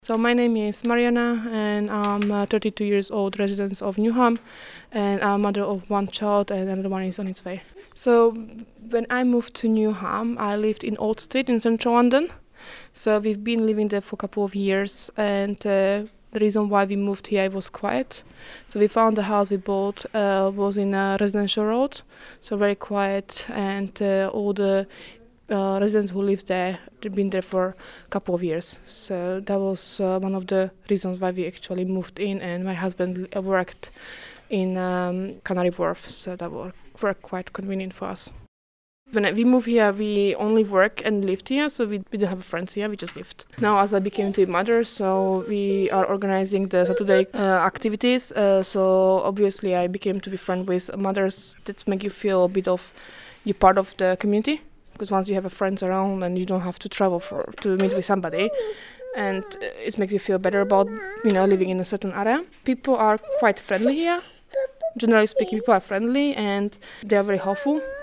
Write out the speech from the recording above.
So my name is Mariana and I'm a 32 years old resident of Newham, and I'm mother of one child and another one is on its way. So when I moved to Newham, I lived in Old Street in central London. So we've been living there for a couple of years, and the reason why we moved here was quiet. So we found the house we bought was in a residential road, so very quiet, and all the residents who live there, they've been there for a couple of years. So that was one of the reasons why we actually moved in, and my husband worked in Canary Wharf, so that worked quite convenient for us. When we moved here, we only work and lived here, so we didn't have friends here, we just lived. Now as I became a mother, so we are organizing the Saturday activities, so obviously I became to be friends with mothers. That make you feel a bit of you're part of the community, because once you have friends around and you don't have to travel to meet with somebody, and it makes you feel better about living in a certain area. People are quite friendly here. Generally speaking, people are friendly and they are very helpful.